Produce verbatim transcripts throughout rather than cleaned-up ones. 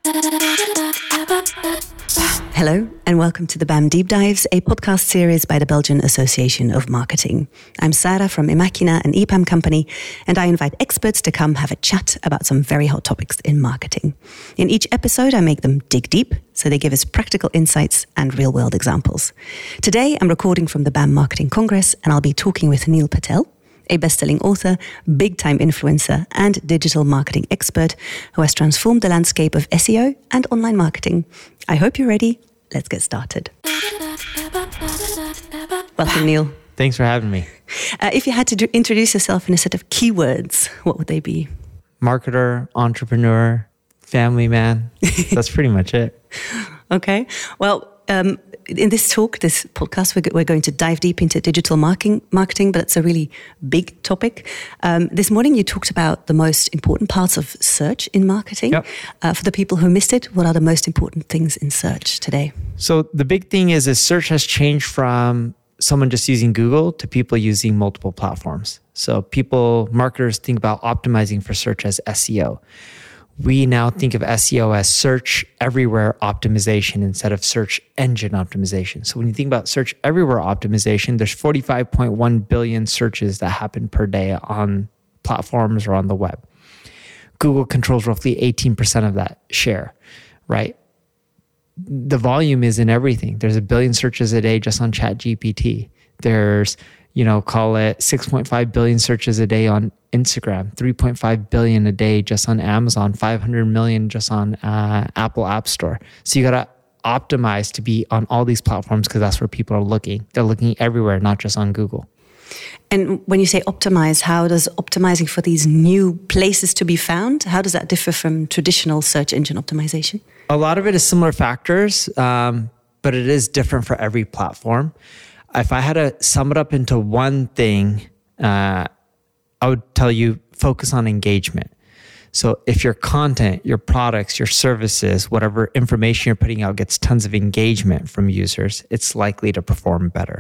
Hello and welcome to the B A M Deep Dives, a podcast series by the Belgian Association of Marketing. I'm Sarah from Imakina, an E P A M company, and I invite experts to come have a chat about some very hot topics in marketing. In each episode, I make them dig deep, so they give us practical insights and real-world examples. Today, I'm recording from the B A M Marketing Congress, and I'll be talking with Neil Patel, a best-selling author, big-time influencer, and digital marketing expert who has transformed the landscape of S E O and online marketing. I hope you're ready. Let's get started. Welcome, Neil. Thanks for having me. Uh, if you had to d- introduce yourself in a set of keywords, what would they be? Marketer, entrepreneur, family man. That's pretty much it. Okay. Well, um, in this talk, this podcast, we're, we're going to dive deep into digital marketing, marketing, but it's a really big topic. Um, this morning, you talked about the most important parts of search in marketing. Yep. Uh, for the people who missed it, what are the most important things in search today? So the big thing is, is search has changed from someone just using Google to people using multiple platforms. So people, marketers think about optimizing for search as S E O. We now think of S E O as search everywhere optimization instead of search engine optimization. So when you think about search everywhere optimization, there's forty-five point one billion searches that happen per day on platforms or on the web. Google controls roughly eighteen percent of that share, right? The volume is in everything. There's a billion searches a day just on ChatGPT. There's, you know, call it six point five billion searches a day on Instagram, three point five billion a day just on Amazon, five hundred million just on uh, Apple App Store. So you got to optimize to be on all these platforms because that's where people are looking. They're looking everywhere, not just on Google. And when you say optimize, how does optimizing for these new places to be found, how does that differ from traditional search engine optimization? A lot of it is similar factors, um, but it is different for every platform. If I had to sum it up into one thing, uh, I would tell you focus on engagement. So if your content, your products, your services, whatever information you're putting out gets tons of engagement from users, it's likely to perform better.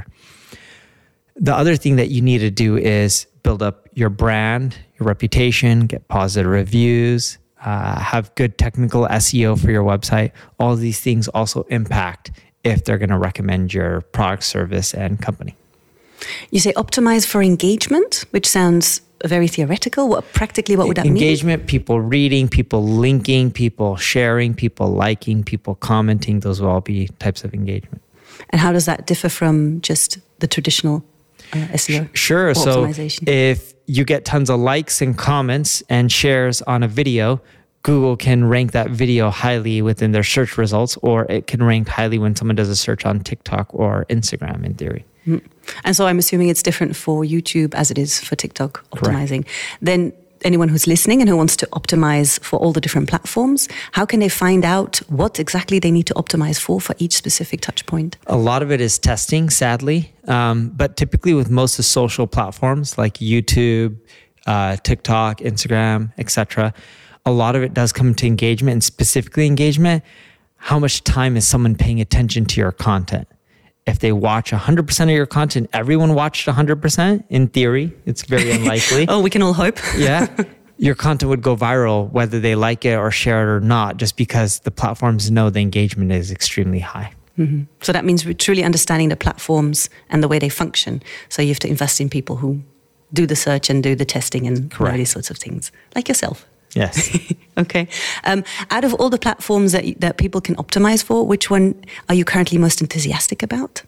The other thing that you need to do is build up your brand, your reputation, get positive reviews, uh, have good technical S E O for your website. All of these things also impact if they're going to recommend your product, service, and company. You say optimize for engagement, which sounds very theoretical. What practically, what would that engagement, mean? Engagement, people reading, people linking, people sharing, people liking, people commenting. Those will all be types of engagement. And how does that differ from just the traditional uh, S E O? Sure. So if you get tons of likes and comments and shares on a video, Google can rank that video highly within their search results, or it can rank highly when someone does a search on TikTok or Instagram in theory. Mm. And so I'm assuming it's different for YouTube as it is for TikTok optimizing. Correct. Then anyone who's listening and who wants to optimize for all the different platforms, how can they find out what exactly they need to optimize for for each specific touch point? A lot of it is testing, sadly. Um, but typically with most of social platforms like YouTube, uh, TikTok, Instagram, et cetera, a lot of it does come to engagement, and specifically engagement. How much time is someone paying attention to your content? If they watch one hundred percent of your content, everyone watched one hundred percent, in theory, it's very unlikely. Oh, we can all hope. Yeah. Your content would go viral, whether they like it or share it or not, just because the platforms know the engagement is extremely high. Mm-hmm. So that means we're truly understanding the platforms and the way they function. So you have to invest in people who do the search and do the testing and all these sorts of things, like yourself. Yes. Okay. Um, out of all the platforms that that people can optimize for, which one are you currently most enthusiastic about?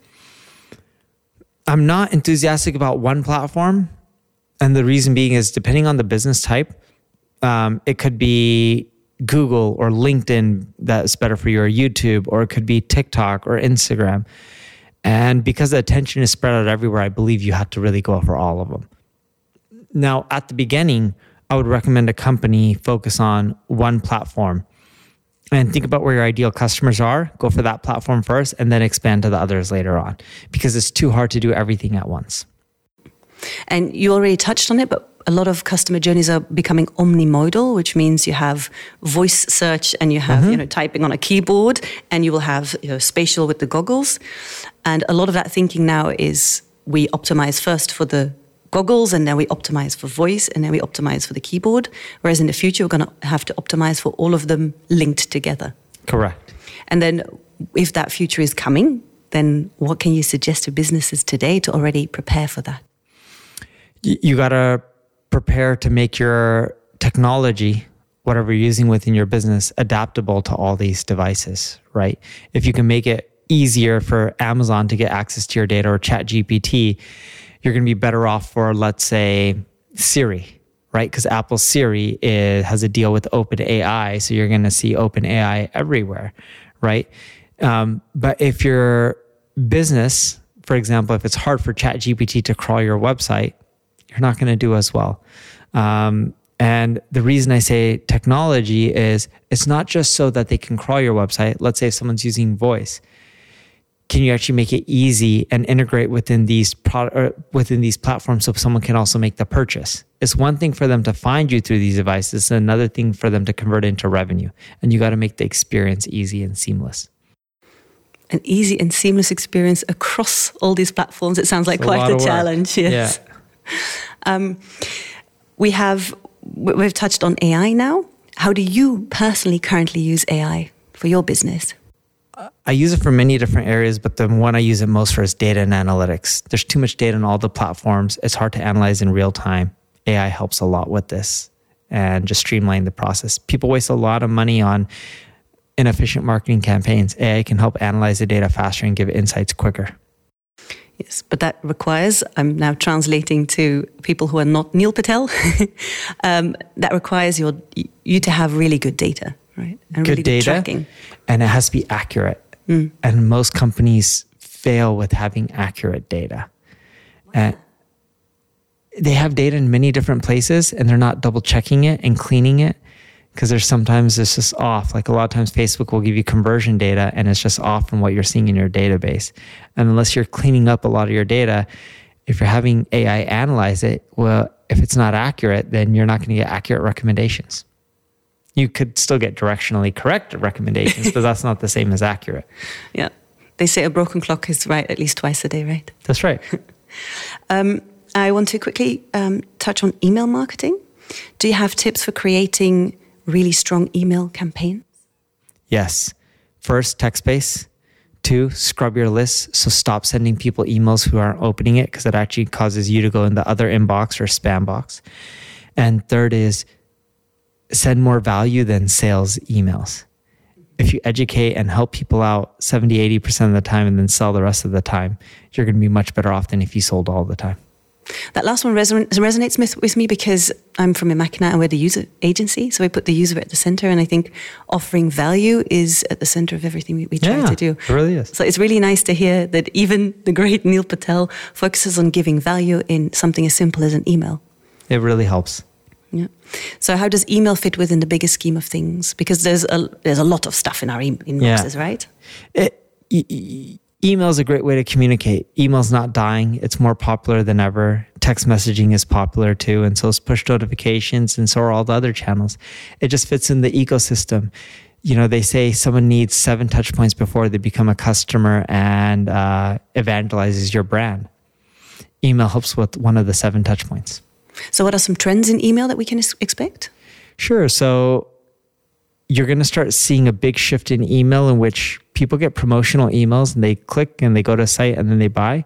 I'm not enthusiastic about one platform. And the reason being is depending on the business type, um, it could be Google or LinkedIn that's better for you, or YouTube, or it could be TikTok or Instagram. And because the attention is spread out everywhere, I believe you have to really go for all of them. Now, at the beginning, I would recommend a company focus on one platform and think about where your ideal customers are. Go for that platform first and then expand to the others later on, because it's too hard to do everything at once. And you already touched on it, but a lot of customer journeys are becoming omnimodal, which means you have voice search and you have, mm-hmm. you know, typing on a keyboard, and you will have, you know, spatial with the goggles. And a lot of that thinking now is we optimize first for the goggles, and then we optimize for voice, and then we optimize for the keyboard. Whereas in the future, we're going to have to optimize for all of them linked together. Correct. And then if that future is coming, then what can you suggest to businesses today to already prepare for that? You, you got to prepare to make your technology, whatever you're using within your business, adaptable to all these devices, right? If you can make it easier for Amazon to get access to your data or ChatGPT, you're going to be better off for, let's say, Siri, right? Because Apple Siri is, has a deal with OpenAI, so you're going to see OpenAI everywhere, right? Um, but if your business, for example, if it's hard for ChatGPT to crawl your website, you're not going to do as well. Um, and the reason I say technology is it's not just so that they can crawl your website. Let's say if someone's using voice, can you actually make it easy and integrate within these pro- or within these platforms so someone can also make the purchase? It's one thing for them to find you through these devices, and another thing for them to convert it into revenue. And you got to make the experience easy and seamless. An easy and seamless experience across all these platforms. It sounds like it's quite a, a challenge. Yes. Yeah. Um, we have we've touched on A I now. How do you personally currently use A I for your business? I use it for many different areas, but the one I use it most for is data and analytics. There's too much data on all the platforms. It's hard to analyze in real time. A I helps a lot with this and just streamline the process. People waste a lot of money on inefficient marketing campaigns. A I can help analyze the data faster and give insights quicker. Yes, but that requires, I'm now translating to people who are not Neil Patel, um, that requires your, you to have really good data, right? And good really data, good tracking. And it has to be accurate. Mm. And most companies fail with having accurate data. And they have data in many different places, and they're not double checking it and cleaning it, because there's sometimes it's just off. Like a lot of times Facebook will give you conversion data and it's just off from what you're seeing in your database. And unless you're cleaning up a lot of your data, if you're having A I analyze it, well, if it's not accurate, then you're not going to get accurate recommendations. You could still get directionally correct recommendations, but that's not the same as accurate. Yeah. They say a broken clock is right at least twice a day, right? That's right. um, I want to quickly um, touch on email marketing. Do you have tips for creating really strong email campaigns? Yes. First, text-based. Two, scrub your list. So stop sending people emails who aren't opening it, because it actually causes you to go in the other inbox or spam box. And third is send more value than sales emails. If you educate and help people out seventy, eighty percent of the time and then sell the rest of the time, you're going to be much better off than if you sold all the time. That last one reson- resonates with, with me because I'm from Imakina and we're the user agency. So we put the user at the center. And I think offering value is at the center of everything we, we try yeah, to do. It really is. So it's really nice to hear that even the great Neil Patel focuses on giving value in something as simple as an email. It really helps. Yeah. So how does email fit within the bigger scheme of things? Because there's a there's a lot of stuff in our e- inboxes, yeah. right? It, e- e- email is a great way to communicate. Email's not dying. It's more popular than ever. Text messaging is popular too. And so is push notifications, and so are all the other channels. It just fits in the ecosystem. You know, they say someone needs seven touch points before they become a customer and uh, evangelizes your brand. Email helps with one of the seven touch points. So what are some trends in email that we can expect? Sure. So you're going to start seeing a big shift in email in which people get promotional emails and they click and they go to a site and then they buy.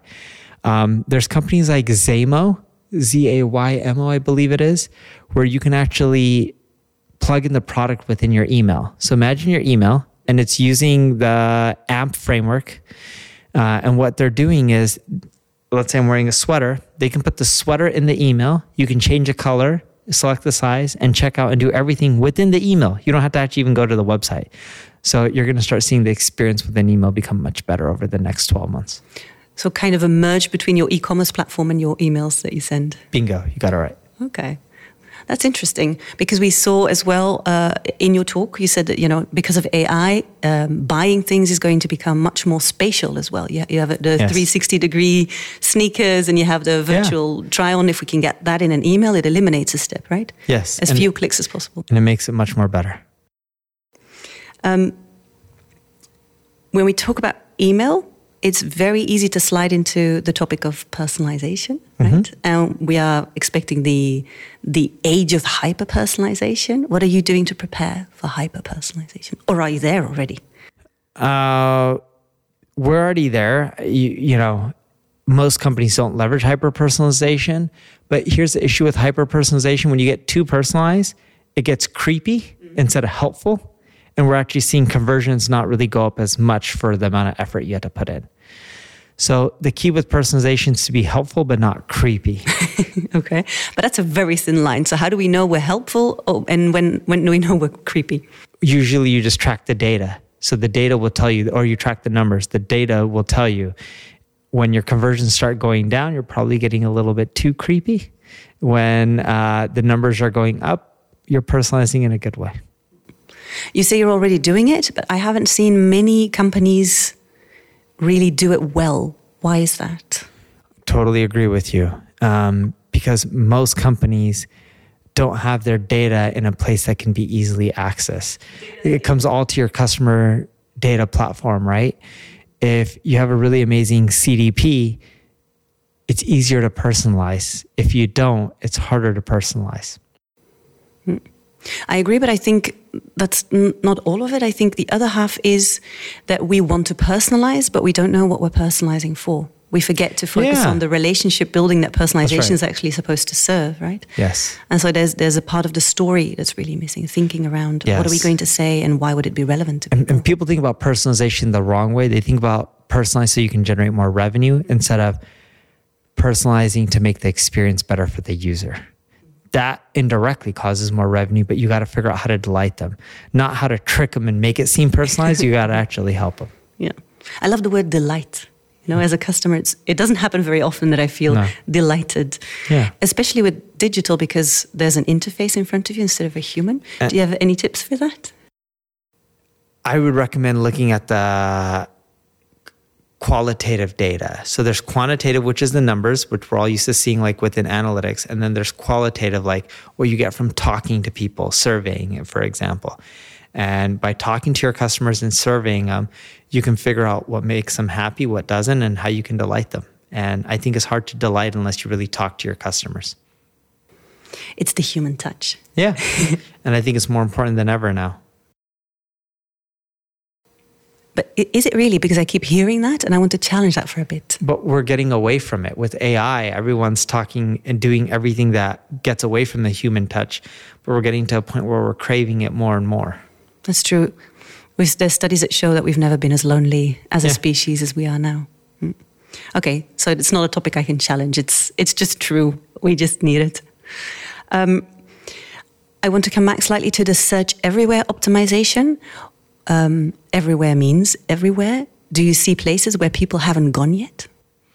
Um, there's companies like Zaymo, Z A Y M O, I believe it is, where you can actually plug in the product within your email. So imagine your email and it's using the A M P framework. Uh, and what they're doing is, let's say I'm wearing a sweater. They can put the sweater in the email. You can change the color, select the size, and check out and do everything within the email. You don't have to actually even go to the website. So you're going to start seeing the experience within email become much better over the next twelve months. So kind of a merge between your e-commerce platform and your emails that you send. Bingo, you got it right. Okay. That's interesting because we saw as well uh, in your talk, you said that, you know, because of A I, um, buying things is going to become much more spatial as well. You, you have the yes. three sixty degree sneakers and you have the virtual yeah. try on. If we can get that in an email, it eliminates a step, right? Yes. As and, few clicks as possible. And it makes it much more better. Um, when we talk about email, it's very easy to slide into the topic of personalization, right? Mm-hmm. And we are expecting the the age of hyper-personalization. What are you doing to prepare for hyper-personalization? Or are you there already? Uh, we're already there. You, you know, most companies don't leverage hyper-personalization, but here's the issue with hyper-personalization. When you get too personalized, it gets creepy mm-hmm. instead of helpful. And we're actually seeing conversions not really go up as much for the amount of effort you have to put in. So the key with personalization is to be helpful, but not creepy. Okay. But that's a very thin line. So how do we know we're helpful? Oh, and when, when do we know we're creepy? Usually you just track the data. So the data will tell you, or you track the numbers. The data will tell you when your conversions start going down, you're probably getting a little bit too creepy. When uh, the numbers are going up, you're personalizing in a good way. You say you're already doing it, but I haven't seen many companies really do it well. Why is that? Totally agree with you. Um, because most companies don't have their data in a place that can be easily accessed. It comes all to your customer data platform, right? If you have a really amazing C D P, it's easier to personalize. If you don't, it's harder to personalize. Hmm. I agree, but I think that's n- not all of it. I think the other half is that we want to personalize, but we don't know what we're personalizing for. We forget to focus yeah. on the relationship building that personalization right. is actually supposed to serve, right? Yes. And so there's there's a part of the story that's really missing, thinking around yes. what are we going to say and why would it be relevant to people? And, and people think about personalization the wrong way. They think about personalize so you can generate more revenue instead of personalizing to make the experience better for the user. That indirectly causes more revenue, but you got to figure out how to delight them, not how to trick them and make it seem personalized. You got to actually help them. Yeah. I love the word delight. You know, as a customer, it's, it doesn't happen very often that I feel no. delighted, yeah. especially with digital because there's an interface in front of you instead of a human. And do you have any tips for that? I would recommend looking at the qualitative data. So there's quantitative, which is the numbers, which we're all used to seeing like within analytics. And then there's qualitative, like what you get from talking to people, surveying, for example. And by talking to your customers and surveying them, you can figure out what makes them happy, what doesn't, and how you can delight them. And I think it's hard to delight unless you really talk to your customers. It's the human touch. Yeah. And I think it's more important than ever now. But is it really? Because I keep hearing that and I want to challenge that for a bit. But we're getting away from it. With A I, everyone's talking and doing everything that gets away from the human touch. But we're getting to a point where we're craving it more and more. That's true. We've, there's studies that show that we've never been as lonely as a yeah. species as we are now. Mm. Okay, so it's not a topic I can challenge. It's it's just true. We just need it. Um, I want to come back slightly to the search everywhere optimization. Um, everywhere means everywhere. Do you see places where people haven't gone yet?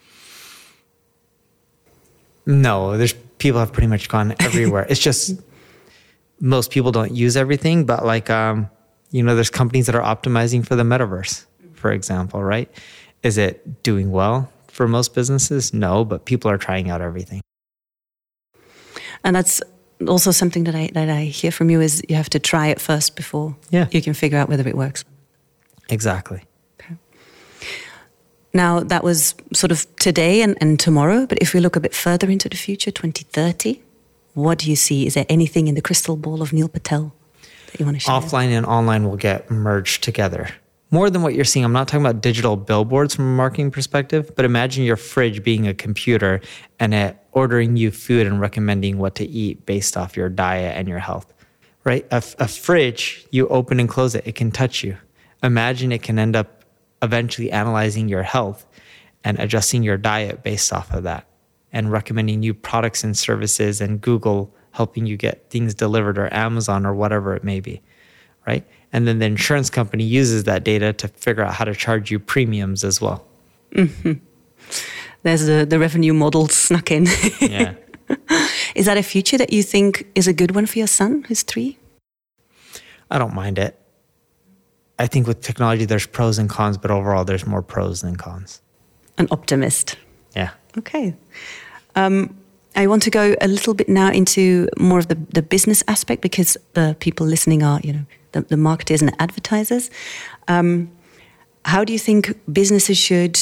No, there's people have pretty much gone everywhere. It's just most people don't use everything, but like, um, you know, there's companies that are optimizing for the metaverse, for example, right? Is it doing well for most businesses? No, but people are trying out everything. And that's also something that I that I hear from you is you have to try it first before yeah. you can figure out whether it works. Exactly. Okay. Now, that was sort of today and, and tomorrow, but if we look a bit further into the future, twenty thirty, what do you see? Is there anything in the crystal ball of Neil Patel that you want to share? Offline and online will get merged together. More than what you're seeing, I'm not talking about digital billboards from a marketing perspective, but imagine your fridge being a computer and it ordering you food and recommending what to eat based off your diet and your health, right? A, a fridge, you open and close it, it can touch you. Imagine it can end up eventually analyzing your health and adjusting your diet based off of that and recommending you products and services and Google helping you get things delivered or Amazon or whatever it may be, right? And then the insurance company uses that data to figure out how to charge you premiums as well. Mm-hmm. There's the, the revenue model snuck in. Yeah. Is that a future that you think is a good one for your son, who's three? I don't mind it. I think with technology, there's pros and cons, but overall, there's more pros than cons. An optimist. Yeah. Okay. Um, I want to go a little bit now into more of the, the business aspect because the people listening are, you know, the, the marketers and the advertisers. Um, how do you think businesses should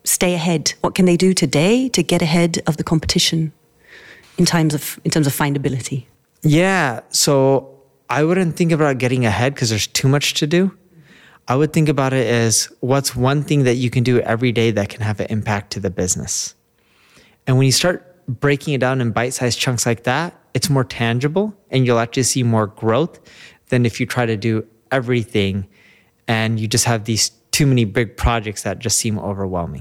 stay ahead? What can they do today to get ahead of the competition in terms of in terms of findability? Yeah, so I wouldn't think about getting ahead because there's too much to do. I would think about it as what's one thing that you can do every day that can have an impact to the business. And when you start breaking it down in bite-sized chunks like that, it's more tangible and you'll actually see more growth than if you try to do everything and you just have these too many big projects that just seem overwhelming.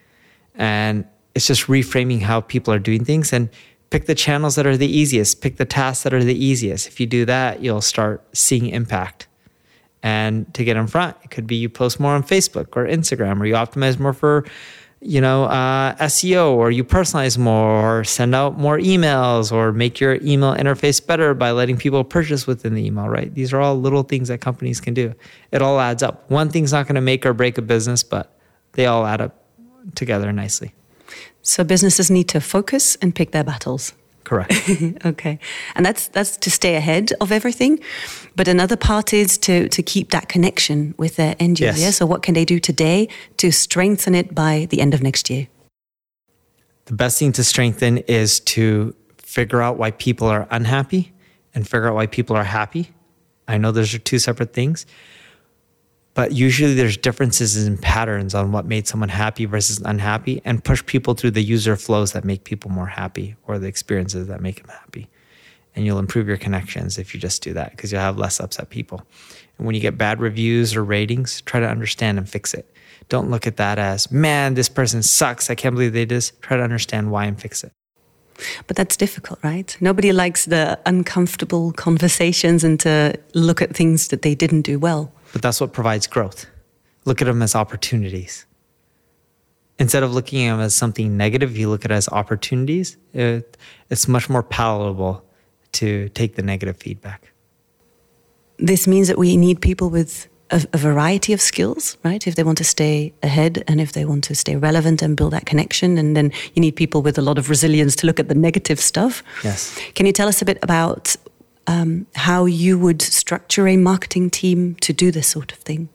And it's just reframing how people are doing things and pick the channels that are the easiest, pick the tasks that are the easiest. If you do that, you'll start seeing impact. And to get in front, it could be you post more on Facebook or Instagram, or you optimize more for, you know, uh, S E O, or you personalize more, or send out more emails, or make your email interface better by letting people purchase within the email, right? These are all little things that companies can do. It all adds up. One thing's not going to make or break a business, but they all add up together nicely. So businesses need to focus and pick their battles. Correct. Okay. And that's that's to stay ahead of everything. But another part is to to keep that connection with their end user. Yes. So what can they do today to strengthen it by the end of next year? The best thing to strengthen is to figure out why people are unhappy and figure out why people are happy. I know those are two separate things, but usually there's differences in patterns on what made someone happy versus unhappy, and push people through the user flows that make people more happy, or the experiences that make them happy. And you'll improve your connections if you just do that, because you'll have less upset people. And when you get bad reviews or ratings, try to understand and fix it. Don't look at that as, man, this person sucks, I can't believe they did this. Try to understand why and fix it. But that's difficult, right? Nobody likes the uncomfortable conversations and to look at things that they didn't do well. But that's what provides growth. Look at them as opportunities. Instead of looking at them as something negative, if you look at it as opportunities, it, it's much more palatable to take the negative feedback. This means that we need people with a, a variety of skills, right? If they want to stay ahead and if they want to stay relevant and build that connection. And then you need people with a lot of resilience to look at the negative stuff. Yes. Can you tell us a bit about um, how you would structure a marketing team to do this sort of thing?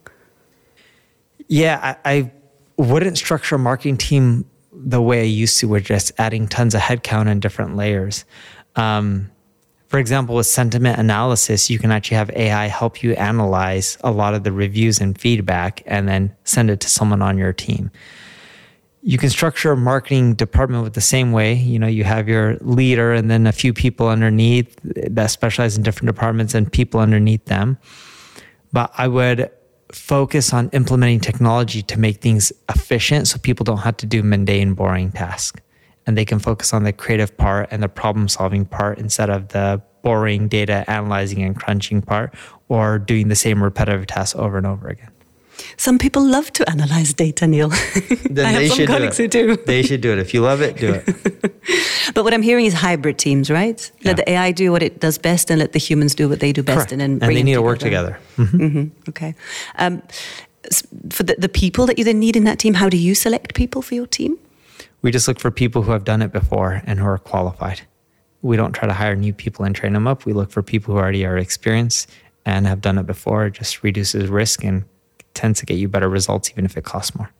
Yeah, I, I wouldn't structure a marketing team the way I used to, with just adding tons of headcount and different layers. Um, For example, with sentiment analysis, you can actually have A I help you analyze a lot of the reviews and feedback and then send it to someone on your team. You can structure a marketing department with the same way. You know, you have your leader and then a few people underneath that specialize in different departments and people underneath them. But I would focus on implementing technology to make things efficient so people don't have to do mundane, boring tasks. And they can focus on the creative part and the problem-solving part instead of the boring data analyzing and crunching part, or doing the same repetitive tasks over and over again. Some people love to analyze data, Neil. Then I have they some should colleagues do who do. They should do it. If you love it, do it. But what I'm hearing is hybrid teams, right? Let Yeah. the A I do what it does best and let the humans do what they do best. Correct. And then And bring they them need to work together. together. Mhm. Mm-hmm. Okay. Um, s- for the, the people that you then need in that team, how do you select people for your team? We just look for people who have done it before and who are qualified. We don't try to hire new people and train them up. We look for people who already are experienced and have done it before. It just reduces risk and tends to get you better results, even if it costs more.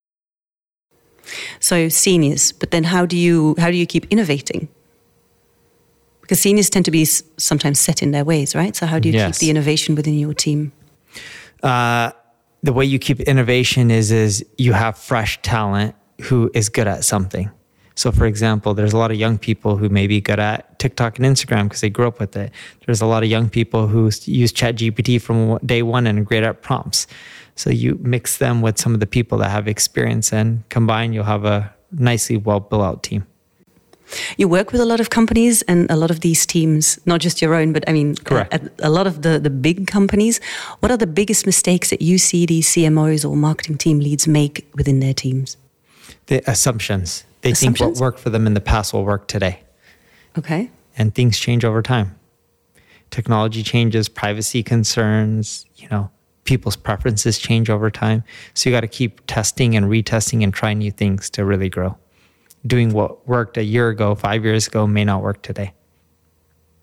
So seniors, but then how do you how do you keep innovating? Because seniors tend to be s- sometimes set in their ways, right? So how do you Yes. keep the innovation within your team? Uh, the way you keep innovation is, is you have fresh talent who is good at something. So for example, there's a lot of young people who may be good at TikTok and Instagram because they grew up with it. There's a lot of young people who use ChatGPT from day one and are great at prompts. So you mix them with some of the people that have experience and combine, you'll have a nicely well built out team. You work with a lot of companies and a lot of these teams, not just your own, but I mean, Correct. A, a lot of the, the big companies. What are the biggest mistakes that you see these C M Os or marketing team leads make within their teams? The assumptions. They think Assumptions? what worked for them in the past will work today. Okay. And things change over time. Technology changes, privacy concerns, you know, people's preferences change over time. So you got to keep testing and retesting and trying new things to really grow. Doing what worked a year ago, five years ago may not work today.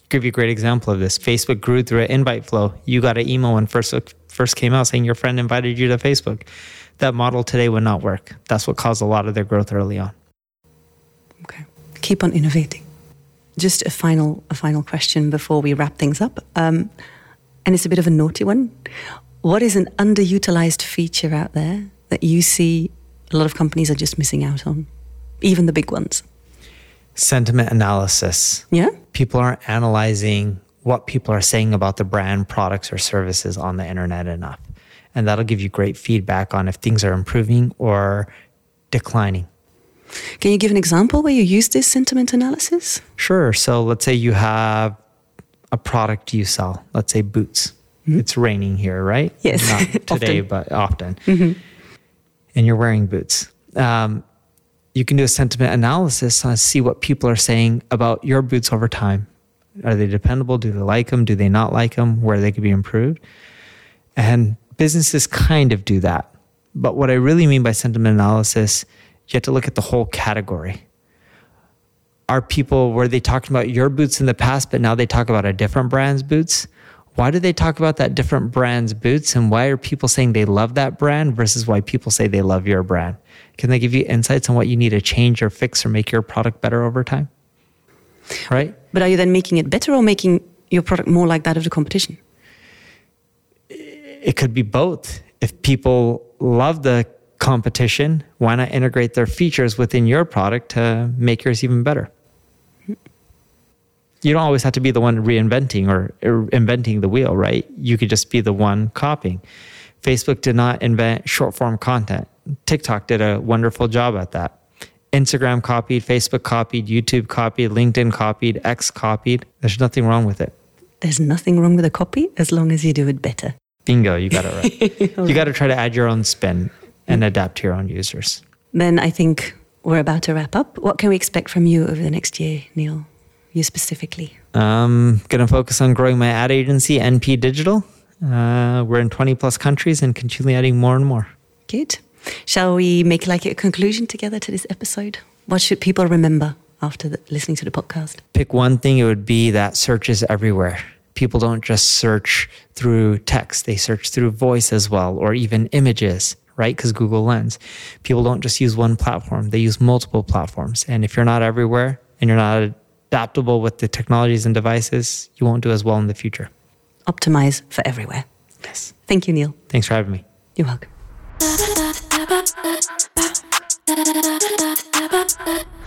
give you a great example of this. Facebook grew through an invite flow. You got an email when first first came out saying your friend invited you to Facebook. That model today would not work. That's what caused a lot of their growth early on. Okay. Keep on innovating. Just a final a final question before we wrap things up. Um, and it's a bit of a naughty one. What is an underutilized feature out there that you see a lot of companies are just missing out on? Even the big ones. Sentiment analysis. Yeah? People aren't analyzing what people are saying about the brand, products, or services on the internet enough. And that'll give you great feedback on if things are improving or declining. Can you give an example where you use this sentiment analysis? Sure. So let's say you have a product you sell. Let's say boots. Mm-hmm. It's raining here, right? Yes. Not today, often. but often. Mm-hmm. And you're wearing boots. Um, you can do a sentiment analysis to see what people are saying about your boots over time. Are they dependable? Do they like them? Do they not like them? Where they could be improved? And businesses kind of do that. But what I really mean by sentiment analysis, you have to look at the whole category. Are people, were they talking about your boots in the past, but now they talk about a different brand's boots? Why do they talk about that different brand's boots? And why are people saying they love that brand versus why people say they love your brand? Can they give you insights on what you need to change or fix or make your product better over time? Right? But are you then making it better or making your product more like that of the competition? It could be both. If people love the competition, why not integrate their features within your product to make yours even better? You don't always have to be the one reinventing or, or inventing the wheel, right? You could just be the one copying. Facebook did not invent short form content. TikTok did a wonderful job at that. Instagram copied, Facebook copied, YouTube copied, LinkedIn copied, X copied. There's nothing wrong with it. There's nothing wrong with a copy as long as you do it better. Bingo, you got it right. You got to try to add your own spin and adapt to your own users. Then I think we're about to wrap up. What can we expect from you over the next year, Neil? You specifically? I'm going to focus on growing my ad agency, N P Digital. Uh, we're in twenty plus countries and continually adding more and more. Good. Shall we make like a conclusion together to this episode? What should people remember after the, listening to the podcast? Pick one thing, it would be that search is everywhere. People don't just search through text. They search through voice as well, or even images, right? Because Google Lens. People don't just use one platform. They use multiple platforms. And if you're not everywhere and you're not adaptable with the technologies and devices, you won't do as well in the future. Optimize for everywhere. Yes. Thank you, Neil. Thanks for having me. You're welcome.